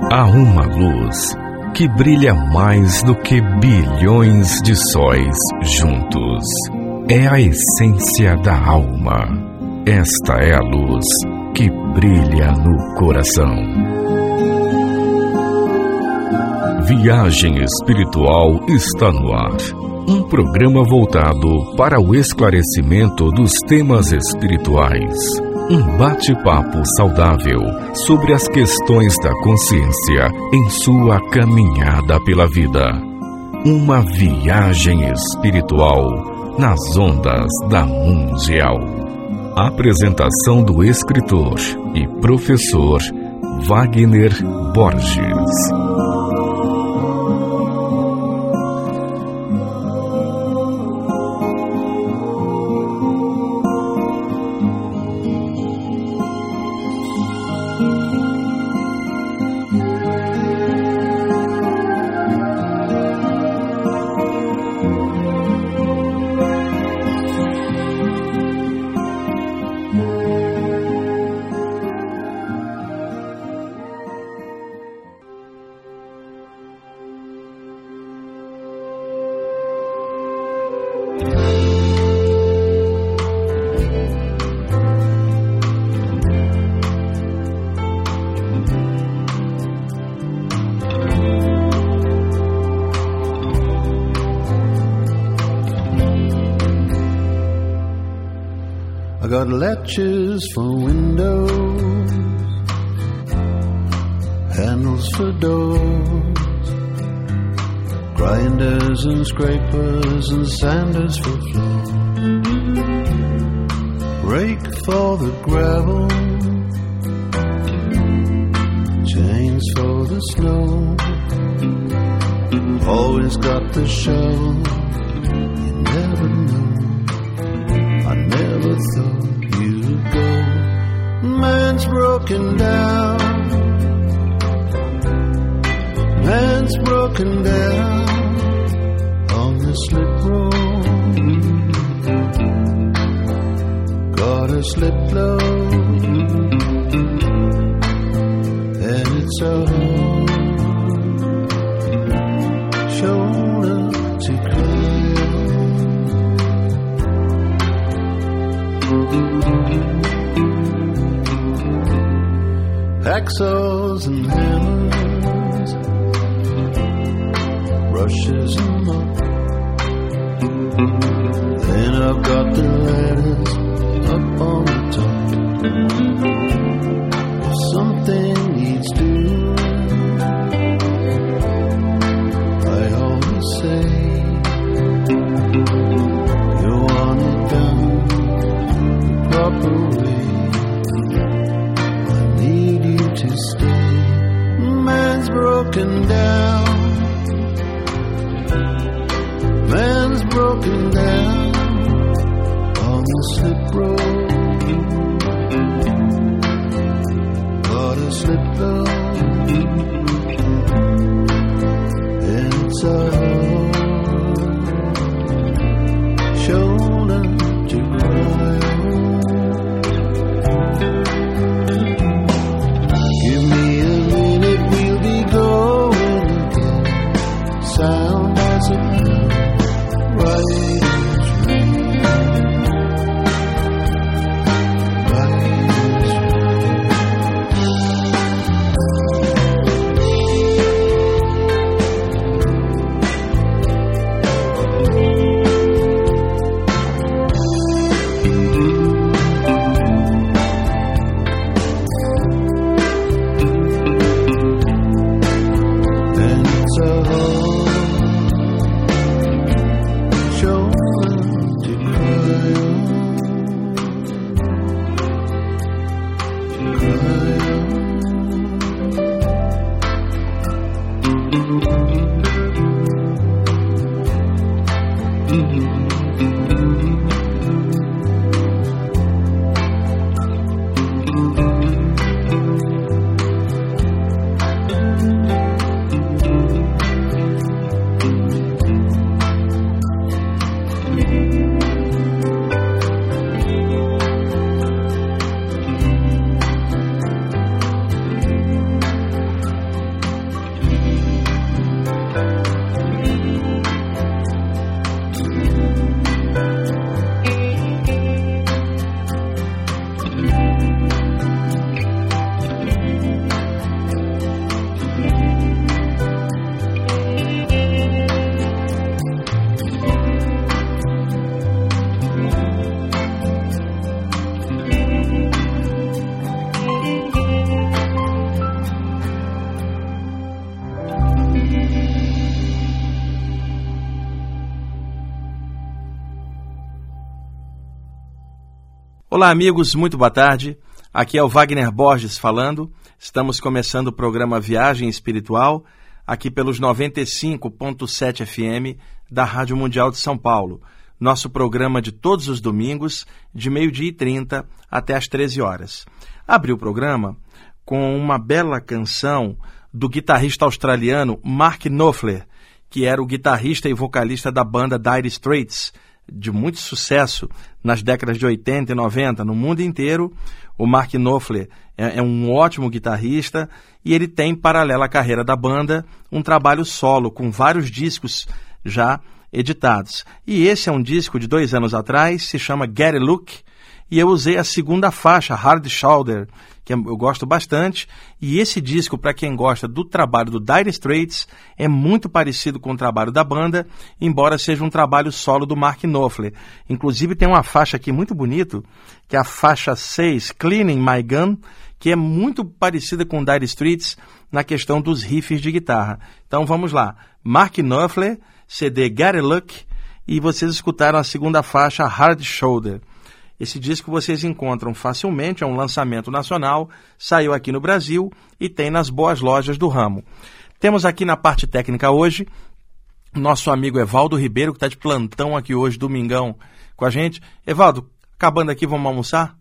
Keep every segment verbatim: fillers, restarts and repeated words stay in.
Há uma luz que brilha mais do que bilhões de sóis juntos. É a essência da alma. Esta é a luz que brilha no coração. Viagem Espiritual está no ar. Um programa voltado para o esclarecimento dos temas espirituais. Um bate-papo saudável sobre as questões da consciência em sua caminhada pela vida. Uma viagem espiritual nas ondas da Mundial. Apresentação do escritor e professor Wagner Borges. Got latches for windows, handles for doors, grinders and scrapers and sanders for floor, rake for the gravel, chains for the snow. Always got the shovel, you never know, I never thought you'd go. Man's broken down, man's broken down on the slip road. Gotta slip low, and it's all shoulder to cry. Hacksaws and hammers, brushes and mop. Then I've got the ladders up on the top. If something needs doing, I always say, you want it done the proper way. To stay, man's broken down, man's broken down on the slip road. Gotta slip low, and it's all shoulder to cry. Give me a minute, we'll be going again. Olá, amigos, muito boa tarde. Aqui é o Wagner Borges falando. Estamos começando o programa Viagem Espiritual, aqui pelos noventa e cinco ponto sete F M da Rádio Mundial de São Paulo. Nosso programa de todos os domingos, de meio-dia e trinta até às treze horas. Abri o programa com uma bela canção do guitarrista australiano Mark Knopfler, que era o guitarrista e vocalista da banda Dire Straits, de muito sucesso nas décadas de oitenta e noventa no mundo inteiro. O Mark Knopfler é, é um ótimo guitarrista e ele tem, paralela à carreira da banda, um trabalho solo com vários discos já editados. E esse é um disco de dois anos atrás, se chama Get a Look, e eu usei a segunda faixa, Hard Shoulder, que eu gosto bastante, e esse disco, para quem gosta do trabalho do Dire Straits, é muito parecido com o trabalho da banda, embora seja um trabalho solo do Mark Knopfler. Inclusive tem uma faixa aqui muito bonita, que é a faixa seis, Cleaning My Gun, que é muito parecida com o Dire Straits na questão dos riffs de guitarra. Então vamos lá, Mark Knopfler, C D Get a Look, e vocês escutaram a segunda faixa, Hard Shoulder. Esse disco vocês encontram facilmente, é um lançamento nacional, saiu aqui no Brasil e tem nas boas lojas do ramo. Temos aqui na parte técnica hoje nosso amigo Evaldo Ribeiro, que está de plantão aqui hoje, domingão, com a gente. Evaldo, acabando aqui, vamos almoçar?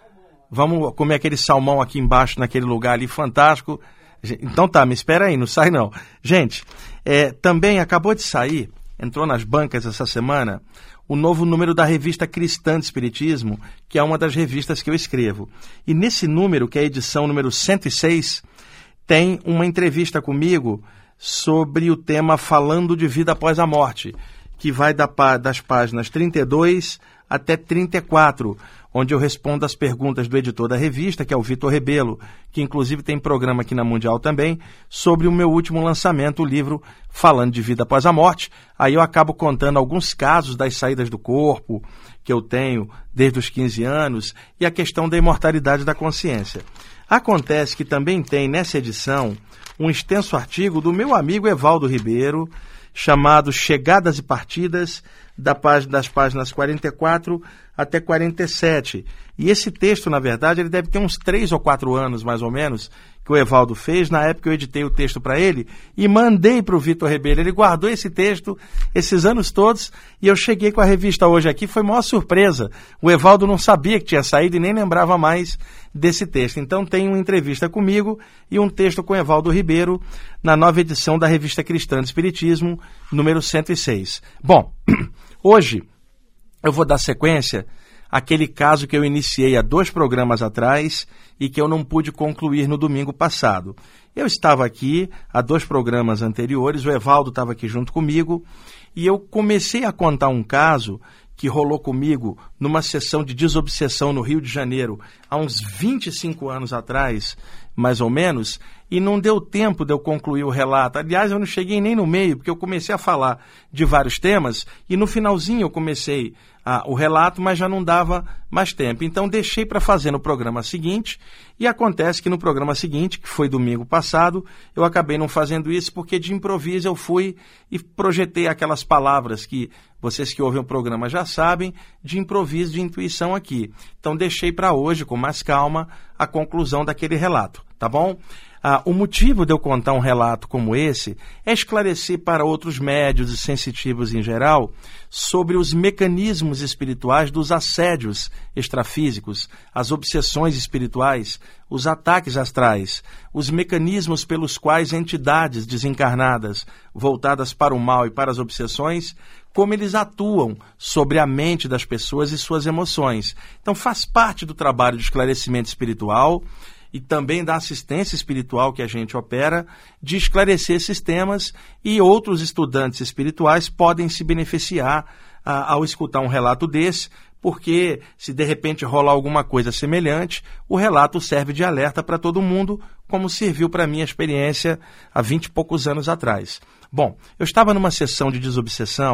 Vamos comer aquele salmão aqui embaixo, naquele lugar ali, fantástico. Então tá, me espera aí, não sai não. Gente, é, também acabou de sair, entrou nas bancas essa semana, o novo número da revista Cristã de Espiritismo, que é uma das revistas que eu escrevo. E nesse número, que é a edição número cento e seis, tem uma entrevista comigo sobre o tema Falando de Vida Após a Morte, que vai da, das páginas trinta e dois até trinta e quatro, onde eu respondo as perguntas do editor da revista, que é o Vitor Rebelo, que inclusive tem programa aqui na Mundial também, sobre o meu último lançamento, o livro Falando de Vida Após a Morte. Aí eu acabo contando alguns casos das saídas do corpo que eu tenho desde os quinze anos e a questão da imortalidade da consciência. Acontece que também tem nessa edição um extenso artigo do meu amigo Evaldo Ribeiro, chamado Chegadas e Partidas, da página, das páginas quarenta e quatro até quarenta e sete. E esse texto, na verdade, ele deve ter uns três ou quatro anos, mais ou menos, que o Evaldo fez. Na época eu editei o texto para ele e mandei para o Vitor Rebelo. Ele guardou esse texto esses anos todos e eu cheguei com a revista hoje aqui. Foi maior surpresa. O Evaldo não sabia que tinha saído e nem lembrava mais desse texto. Então tem uma entrevista comigo e um texto com o Evaldo Ribeiro na nova edição da revista Cristã de Espiritismo, número cento e seis. Bom, hoje eu vou dar sequência àquele caso que eu iniciei há dois programas atrás e que eu não pude concluir no domingo passado. Eu estava aqui há dois programas anteriores, o Evaldo estava aqui junto comigo, e eu comecei a contar um caso que rolou comigo numa sessão de desobsessão no Rio de Janeiro, há uns vinte e cinco anos atrás, mais ou menos, e não deu tempo de eu concluir o relato. Aliás, eu não cheguei nem no meio, porque eu comecei a falar de vários temas, e no finalzinho eu comecei ah, o relato, mas já não dava mais tempo. Então deixei para fazer no programa seguinte, e acontece que no programa seguinte, que foi domingo passado, eu acabei não fazendo isso, porque de improviso eu fui e projetei aquelas palavras que vocês que ouvem o programa já sabem, de improviso, de intuição aqui. Então deixei para hoje, com mais calma, a conclusão daquele relato, tá bom? Ah, o motivo de eu contar um relato como esse é esclarecer para outros médios e sensitivos em geral sobre os mecanismos espirituais dos assédios extrafísicos, as obsessões espirituais, os ataques astrais, os mecanismos pelos quais entidades desencarnadas, voltadas para o mal e para as obsessões, como eles atuam sobre a mente das pessoas e suas emoções. Então faz parte do trabalho de esclarecimento espiritual e também da assistência espiritual que a gente opera, de esclarecer esses temas, e outros estudantes espirituais podem se beneficiar ah, ao escutar um relato desse, porque se de repente rolar alguma coisa semelhante, o relato serve de alerta para todo mundo, como serviu para a minha experiência há vinte e poucos anos atrás. Bom, eu estava numa sessão de desobsessão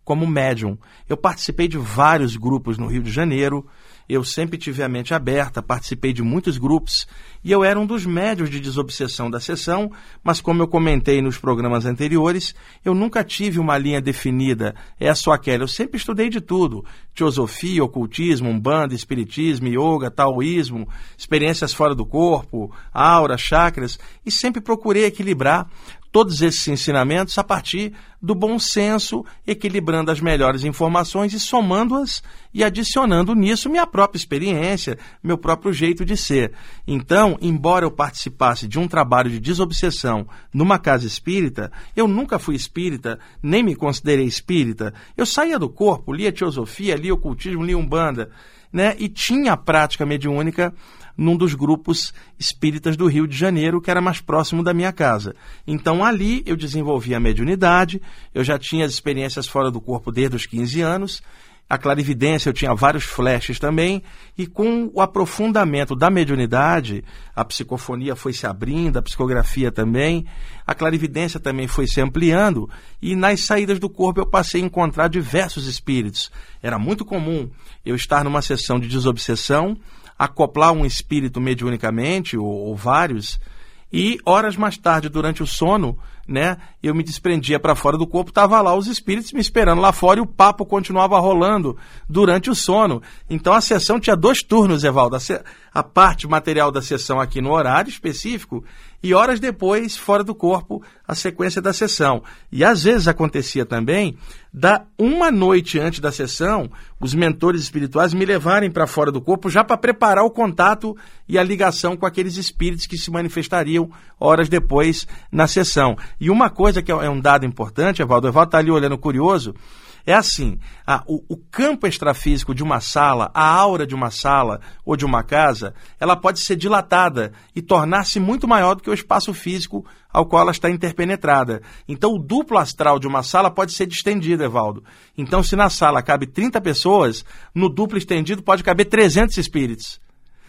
como médium. Eu participei de vários grupos no Rio de Janeiro, eu sempre tive a mente aberta, participei de muitos grupos e eu era um dos médiuns de desobsessão da sessão, mas como eu comentei nos programas anteriores, eu nunca tive uma linha definida, essa ou aquela. Eu sempre estudei de tudo, teosofia, ocultismo, umbanda, espiritismo, yoga, taoísmo, experiências fora do corpo, aura, chakras, e sempre procurei equilibrar todos esses ensinamentos a partir do bom senso, equilibrando as melhores informações e somando-as e adicionando nisso minha própria experiência, meu próprio jeito de ser. Então, embora eu participasse de um trabalho de desobsessão numa casa espírita, eu nunca fui espírita, nem me considerei espírita. Eu saía do corpo, lia teosofia, lia ocultismo, lia umbanda, né? E tinha a prática mediúnica num dos grupos espíritas do Rio de Janeiro, que era mais próximo da minha casa. Então, ali eu desenvolvi a mediunidade, eu já tinha as experiências fora do corpo desde os quinze anos, a clarividência eu tinha vários flashes também, e com o aprofundamento da mediunidade, a psicofonia foi se abrindo, a psicografia também, a clarividência também foi se ampliando, e nas saídas do corpo eu passei a encontrar diversos espíritos. Era muito comum eu estar numa sessão de desobsessão, acoplar um espírito mediunicamente, ou, ou vários, e horas mais tarde, durante o sono, né, eu me desprendia para fora do corpo, estavam lá os espíritos me esperando lá fora e o papo continuava rolando durante o sono. Então a sessão tinha dois turnos, Evaldo, a, se... a parte material da sessão aqui no horário específico e horas depois, fora do corpo, a sequência da sessão. E às vezes acontecia também, da uma noite antes da sessão, os mentores espirituais me levarem para fora do corpo já para preparar o contato e a ligação com aqueles espíritos que se manifestariam horas depois na sessão. E uma coisa que é um dado importante, Evaldo, o Evaldo está ali olhando curioso, é assim, a, o, o campo extrafísico de uma sala, a aura de uma sala ou de uma casa, ela pode ser dilatada e tornar-se muito maior do que o espaço físico ao qual ela está interpenetrada. Então, o duplo astral de uma sala pode ser distendido, Evaldo. Então, se na sala cabe trinta pessoas, no duplo estendido pode caber trezentos espíritos.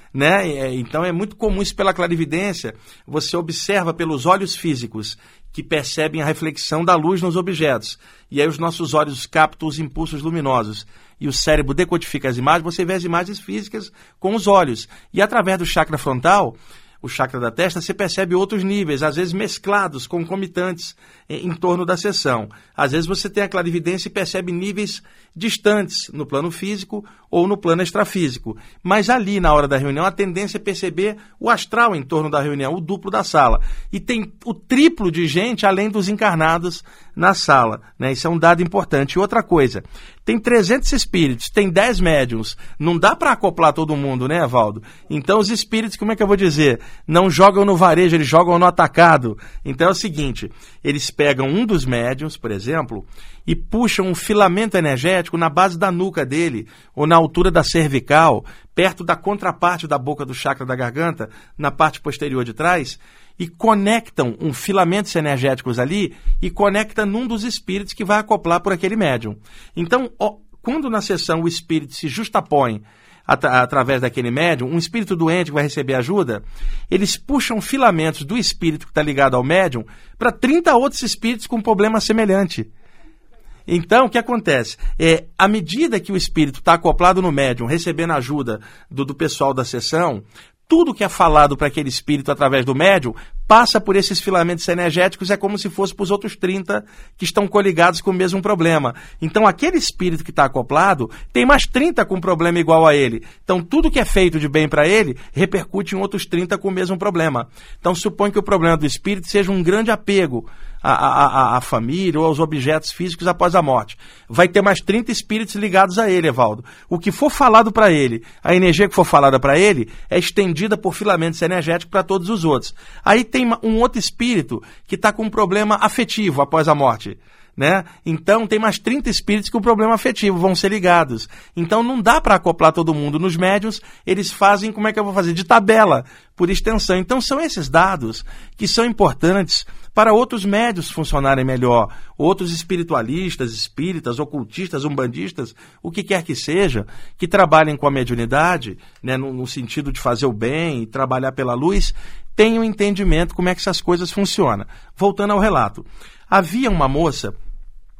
Né? Então, é muito comum isso pela clarividência. Você observa pelos olhos físicos que percebem a reflexão da luz nos objetos. E aí os nossos olhos captam os impulsos luminosos. E o cérebro decodifica as imagens, você vê as imagens físicas com os olhos. E através do chakra frontal, o chakra da testa, você percebe outros níveis, às vezes mesclados, concomitantes, em, em torno da sessão. Às vezes você tem a clarividência e percebe níveis distantes no plano físico ou no plano extrafísico. Mas ali, na hora da reunião, a tendência é perceber o astral em torno da reunião, o duplo da sala. E tem o triplo de gente, além dos encarnados, na sala. Né? Isso é um dado importante. E outra coisa, tem trezentos espíritos, tem dez médiuns. Não dá para acoplar todo mundo, né, Evaldo? Então, os espíritos, como é que eu vou dizer? Não jogam no varejo, eles jogam no atacado. Então, é o seguinte, eles pegam um dos médiuns, por exemplo, e puxam um filamento energético na base da nuca dele, ou na altura da cervical, perto da contraparte da boca do chakra da garganta, na parte posterior de trás, e conectam um filamentos energéticos ali e conecta num dos espíritos que vai acoplar por aquele médium. Então, ó, quando na sessão o espírito se justapõe at- através daquele médium, um espírito doente que vai receber ajuda, eles puxam filamentos do espírito que está ligado ao médium para trinta outros espíritos com problema semelhante. Então, o que acontece? É, à medida que o espírito está acoplado no médium, recebendo ajuda do, do pessoal da sessão, tudo que é falado para aquele espírito através do médium passa por esses filamentos energéticos, é como se fosse para os outros trinta que estão coligados com o mesmo problema. Então, aquele espírito que está acoplado tem mais trinta com problema igual a ele. Então, tudo que é feito de bem para ele repercute em outros trinta com o mesmo problema. Então, supõe que o problema do espírito seja um grande apego à, à, à família ou aos objetos físicos após a morte. Vai ter mais trinta espíritos ligados a ele, Evaldo. O que for falado para ele, a energia que for falada para ele, é estendida por filamentos energéticos para todos os outros. Aí tem um outro espírito que está com um problema afetivo após a morte. Né? Então tem mais trinta espíritos com problema afetivo, vão ser ligados. Então não dá para acoplar todo mundo. Nos médiuns, eles fazem, como é que eu vou fazer? De tabela, por extensão. Então são esses dados que são importantes para outros médiuns funcionarem melhor, outros espiritualistas, espíritas, ocultistas, umbandistas, o que quer que seja, que trabalhem com a mediunidade, né, no, no sentido de fazer o bem e trabalhar pela luz, tenham entendimento como é que essas coisas funcionam. Voltando ao relato. Havia uma moça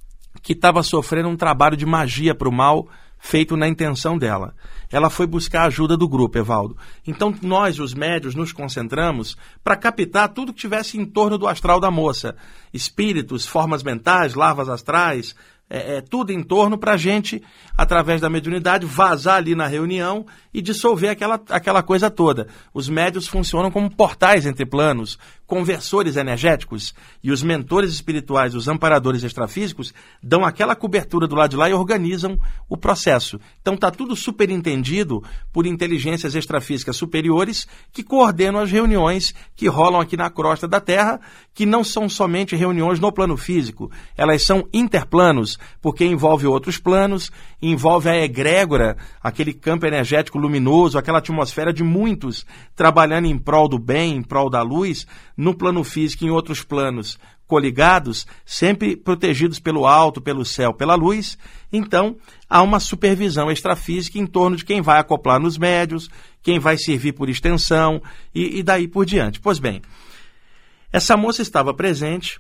que estava sofrendo um trabalho de magia para o mal, feito na intenção dela. Ela foi buscar a ajuda do grupo, Evaldo. Então, nós, os médios, nos concentramos para captar tudo que tivesse em torno do astral da moça. Espíritos, formas mentais, larvas astrais, é, é, tudo em torno para a gente, através da mediunidade, vazar ali na reunião e dissolver aquela, aquela coisa toda. Os médios funcionam como portais entre planos, conversores energéticos, e os mentores espirituais, os amparadores extrafísicos, dão aquela cobertura do lado de lá e organizam o processo. Então está tudo superintendido por inteligências extrafísicas superiores que coordenam as reuniões que rolam aqui na crosta da Terra, que não são somente reuniões no plano físico, elas são interplanos, porque envolve outros planos, envolve a egrégora, aquele campo energético luminoso, aquela atmosfera de muitos trabalhando em prol do bem, em prol da luz, no plano físico e em outros planos coligados, sempre protegidos pelo alto, pelo céu, pela luz. Então, há uma supervisão extrafísica em torno de quem vai acoplar nos médios, quem vai servir por extensão e, e daí por diante. Pois bem, essa moça estava presente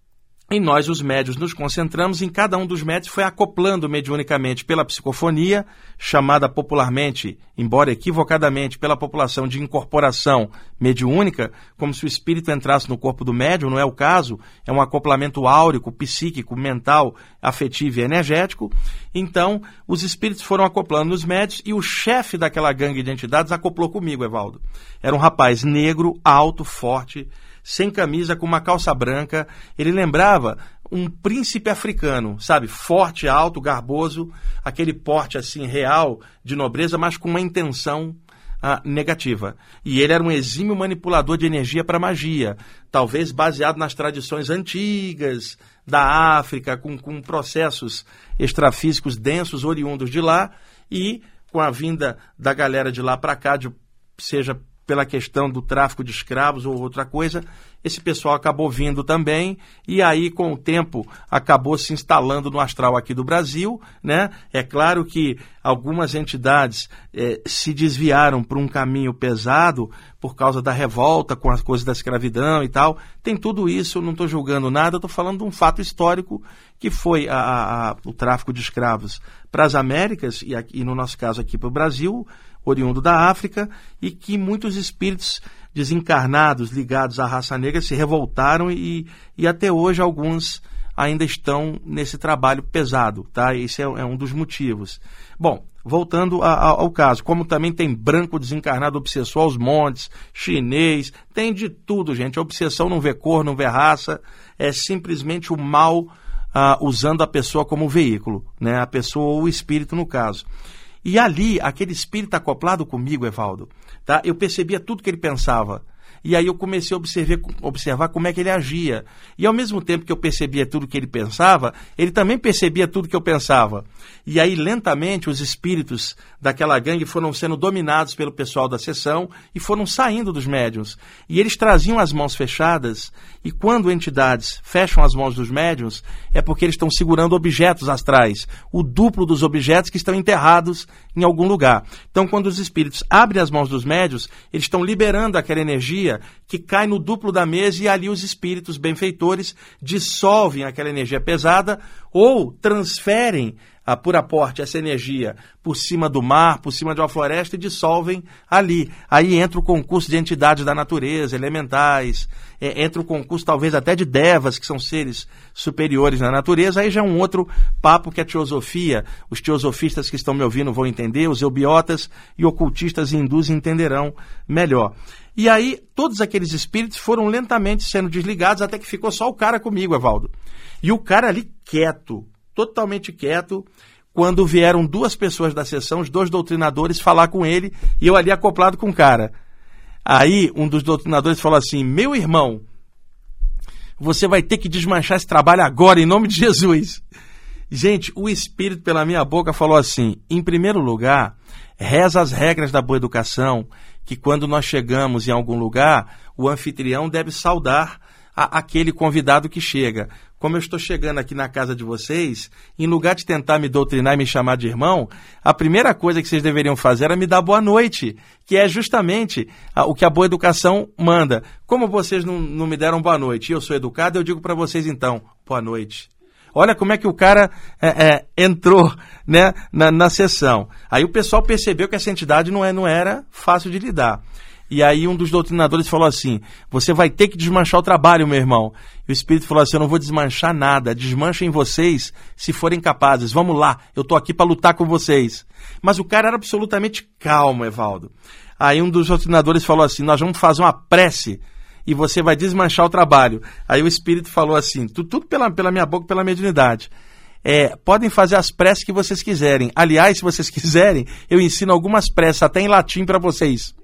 e nós, os médios, nos concentramos em cada um dos médios, foi acoplando mediunicamente pela psicofonia, chamada popularmente, embora equivocadamente, pela população de incorporação mediúnica, como se o espírito entrasse no corpo do médium, não é o caso, é um acoplamento áurico, psíquico, mental, afetivo e energético. Então, os espíritos foram acoplando nos médios e o chefe daquela gangue de entidades acoplou comigo, Evaldo. Era um rapaz negro, alto, forte, sem camisa, com uma calça branca. Ele lembrava um príncipe africano, sabe? Forte, alto, garboso, aquele porte assim real de nobreza, mas com uma intenção ah, negativa. E ele era um exímio manipulador de energia para magia, talvez baseado nas tradições antigas da África, com, com processos extrafísicos densos oriundos de lá, e com a vinda da galera de lá para cá, de, seja pela questão do tráfico de escravos ou outra coisa, esse pessoal acabou vindo também, e aí com o tempo acabou se instalando no astral aqui do Brasil, né? É claro que algumas entidades eh, se desviaram por um caminho pesado por causa da revolta com as coisas da escravidão e tal. Tem tudo isso, não estou julgando nada, estou falando de um fato histórico que foi a, a, a, o tráfico de escravos para as Américas, e, aqui, e no nosso caso aqui para o Brasil, oriundo da África, e que muitos espíritos desencarnados ligados à raça negra se revoltaram e, e até hoje alguns ainda estão nesse trabalho pesado, tá? Esse é, é um dos motivos. Bom, voltando a, a, ao caso, como também tem branco desencarnado obsessor aos montes, chinês, tem de tudo, gente. A obsessão não vê cor, não vê raça, é simplesmente o mal ah, usando a pessoa como veículo, né? A pessoa ou o espírito no caso. E ali, aquele espírito acoplado comigo, Evaldo, tá? Eu percebia tudo que ele pensava. E aí eu comecei a observar, observar como é que ele agia. E ao mesmo tempo que eu percebia tudo que ele pensava, ele também percebia tudo que eu pensava. E aí, lentamente, os espíritos daquela gangue foram sendo dominados pelo pessoal da sessão e foram saindo dos médiuns. E eles traziam as mãos fechadas, e quando entidades fecham as mãos dos médiuns, é porque eles estão segurando objetos astrais, o duplo dos objetos que estão enterrados em algum lugar. Então, quando os espíritos abrem as mãos dos médiuns, eles estão liberando aquela energia que cai no duplo da mesa, e ali os espíritos benfeitores dissolvem aquela energia pesada ou transferem ah, por aporte essa energia por cima do mar, por cima de uma floresta, e dissolvem ali. Aí entra o concurso de entidades da natureza, elementais, é, entra o concurso talvez até de devas, que são seres superiores na natureza. Aí já é um outro papo que a teosofia, os teosofistas que estão me ouvindo vão entender, os eubiotas e ocultistas e hindus entenderão melhor. E aí, todos aqueles espíritos foram lentamente sendo desligados, até que ficou só o cara comigo, Evaldo. E o cara ali quieto, totalmente quieto, quando vieram duas pessoas da sessão, os dois doutrinadores, falar com ele, e eu ali acoplado com o cara. Aí, um dos doutrinadores falou assim: meu irmão, você vai ter que desmanchar esse trabalho agora, em nome de Jesus. Gente, o espírito, pela minha boca, falou assim: em primeiro lugar, reza as regras da boa educação, que quando nós chegamos em algum lugar, o anfitrião deve saudar a, aquele convidado que chega. Como eu estou chegando aqui na casa de vocês, em lugar de tentar me doutrinar e me chamar de irmão, a primeira coisa que vocês deveriam fazer era me dar boa noite, que é justamente a, o que a boa educação manda. Como vocês não, não me deram boa noite e eu sou educado, eu digo para vocês então, boa noite. Olha como é que o cara é, é, entrou, né, na, na sessão. Aí o pessoal percebeu que essa entidade não, é, não era fácil de lidar. E aí um dos doutrinadores falou assim, você vai ter que desmanchar o trabalho, meu irmão. E o Espírito falou assim, eu não vou desmanchar nada, desmanchem vocês se forem capazes. Vamos lá, eu estou aqui para lutar com vocês. Mas o cara era absolutamente calmo, Evaldo. Aí um dos doutrinadores falou assim, nós vamos fazer uma prece e você vai desmanchar o trabalho. Aí o Espírito falou assim, tudo, tudo pela, pela minha boca, pela mediunidade. É, podem fazer as preces que vocês quiserem. Aliás, se vocês quiserem, eu ensino algumas preces até em latim para vocês.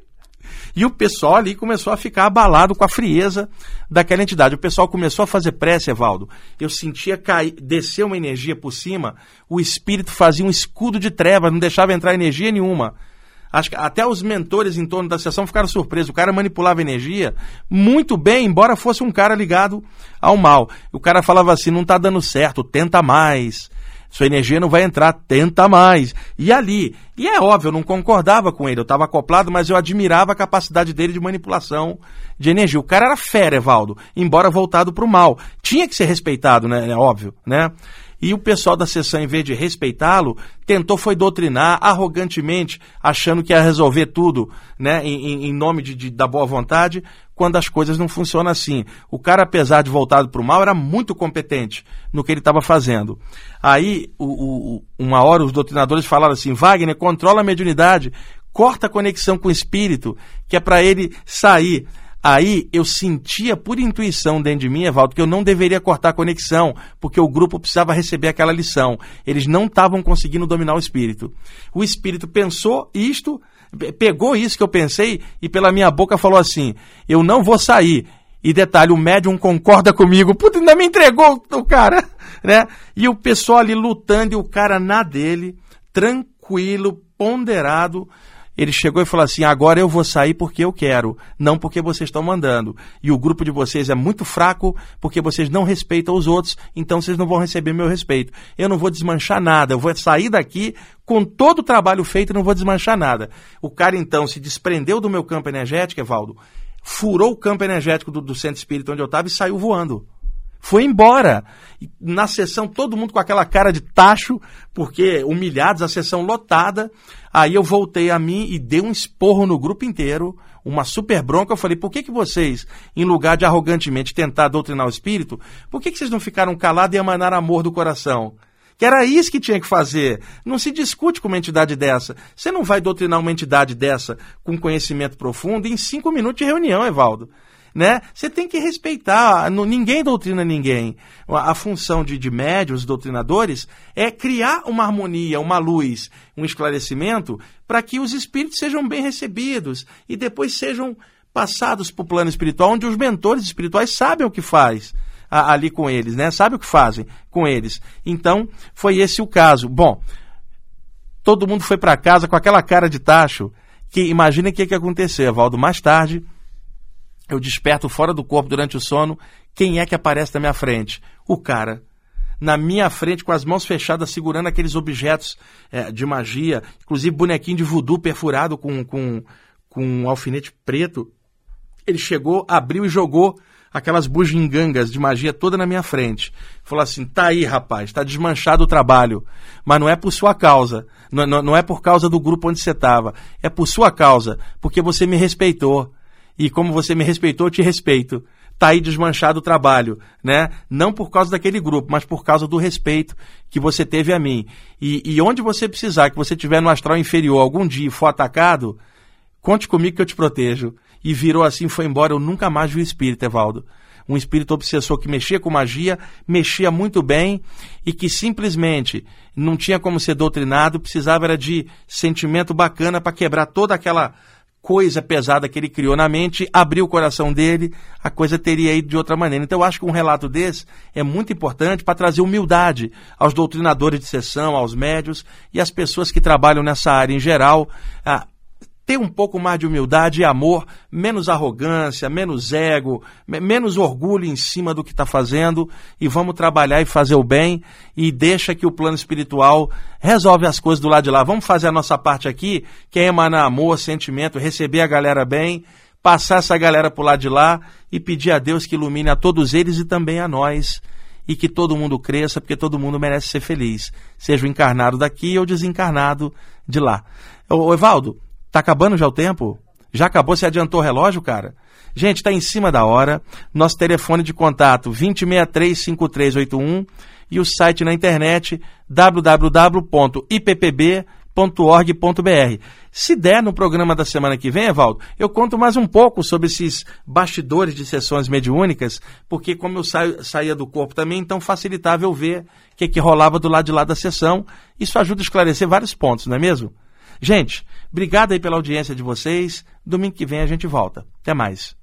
E o pessoal ali começou a ficar abalado com a frieza daquela entidade. O pessoal começou a fazer prece, Evaldo. Eu sentia cair, descer uma energia por cima, o espírito fazia um escudo de trevas, não deixava entrar energia nenhuma. Acho que até os mentores em torno da sessão ficaram surpresos. O cara manipulava energia muito bem, embora fosse um cara ligado ao mal. O cara falava assim, não está dando certo, tenta mais. Sua energia não vai entrar, tenta mais. E ali, e é óbvio, eu não concordava com ele, eu estava acoplado, mas eu admirava a capacidade dele de manipulação de energia. O cara era fera, Evaldo, embora voltado para o mal. Tinha que ser respeitado, né? É óbvio, né? E o pessoal da sessão, em vez de respeitá-lo, tentou foi doutrinar arrogantemente, achando que ia resolver tudo, né, em, em nome de, de, da boa vontade, quando as coisas não funcionam assim. O cara, apesar de voltado para o mal, era muito competente no que ele estava fazendo. Aí, o, o, uma hora, os doutrinadores falaram assim, Wagner, controla a mediunidade, corta a conexão com o espírito, que é para ele sair. Aí eu sentia por intuição dentro de mim, Evaldo, que eu não deveria cortar a conexão, porque o grupo precisava receber aquela lição. Eles não estavam conseguindo dominar o espírito. O espírito pensou isto, pegou isso que eu pensei e pela minha boca falou assim, eu não vou sair. E detalhe, o médium concorda comigo, puta, ainda me entregou o cara, né? E o pessoal ali lutando e o cara na dele, tranquilo, ponderado. Ele chegou e falou assim, agora eu vou sair porque eu quero, não porque vocês estão mandando. E o grupo de vocês é muito fraco porque vocês não respeitam os outros, então vocês não vão receber meu respeito. Eu não vou desmanchar nada, eu vou sair daqui com todo o trabalho feito e não vou desmanchar nada. O cara então se desprendeu do meu campo energético, Evaldo, furou o campo energético do, do centro espírita onde eu estava e saiu voando. Foi embora. Na sessão, todo mundo com aquela cara de tacho, porque humilhados, a sessão lotada. Aí eu voltei a mim e dei um esporro no grupo inteiro, uma super bronca. Eu falei, por que que vocês, em lugar de arrogantemente tentar doutrinar o espírito, por que que vocês não ficaram calados e emanaram amor do coração? Que era isso que tinha que fazer. Não se discute com uma entidade dessa. Você não vai doutrinar uma entidade dessa com conhecimento profundo em cinco minutos de reunião, Evaldo. Né? Você tem que respeitar, ninguém doutrina ninguém. A, a função de, de médiuns, doutrinadores, é criar uma harmonia, uma luz, um esclarecimento, para que os espíritos sejam bem recebidos e depois sejam passados para o plano espiritual, onde os mentores espirituais sabem o que faz a, ali com eles, né? Sabem o que fazem com eles. Então, foi esse o caso. Bom, todo mundo foi para casa com aquela cara de tacho, que imagina o que ia acontecer, Evaldo, mais tarde. Eu desperto fora do corpo durante o sono, quem é que aparece na minha frente? O cara, na minha frente, com as mãos fechadas, segurando aqueles objetos é, de magia, inclusive bonequinho de voodoo perfurado com, com, com um alfinete preto. Ele chegou, abriu e jogou aquelas bugigangas de magia toda na minha frente. Falou assim, tá aí, rapaz, tá desmanchado o trabalho, mas não é por sua causa, não, não, não é por causa do grupo onde você estava, é por sua causa, porque você me respeitou. E como você me respeitou, eu te respeito. Está aí desmanchado o trabalho, né? Não por causa daquele grupo, mas por causa do respeito que você teve a mim. E, e onde você precisar, que você estiver no astral inferior algum dia e for atacado, conte comigo que eu te protejo. E virou assim, foi embora. Eu nunca mais vi o espírito, Evaldo. Um espírito obsessor que mexia com magia, mexia muito bem e que simplesmente não tinha como ser doutrinado, precisava era de sentimento bacana para quebrar toda aquela coisa pesada que ele criou na mente, abriu o coração dele, a coisa teria ido de outra maneira. Então eu acho que um relato desse é muito importante para trazer humildade aos doutrinadores de sessão, aos médios e às pessoas que trabalham nessa área em geral, a ter um pouco mais de humildade e amor, menos arrogância, menos ego, menos orgulho em cima do que está fazendo, e vamos trabalhar e fazer o bem, e deixa que o plano espiritual resolve as coisas do lado de lá. Vamos fazer a nossa parte aqui, que é emanar amor, sentimento, receber a galera bem, passar essa galera para o lado de lá e pedir a Deus que ilumine a todos eles e também a nós, e que todo mundo cresça, porque todo mundo merece ser feliz, seja o encarnado daqui ou desencarnado de lá. Ô, Evaldo, tá acabando já o tempo? Já acabou? Você adiantou o relógio, cara? Gente, está em cima da hora. Nosso telefone de contato vinte, sessenta e três, cinquenta e três oitenta e um e o site na internet w w w ponto i p p b ponto org ponto b r. Se der no programa da semana que vem, Evaldo, eu conto mais um pouco sobre esses bastidores de sessões mediúnicas, porque como eu saio, saía do corpo também, então facilitava eu ver o que, que rolava do lado de lá da sessão. Isso ajuda a esclarecer vários pontos, não é mesmo? Gente, obrigado aí pela audiência de vocês. Domingo que vem a gente volta. Até mais.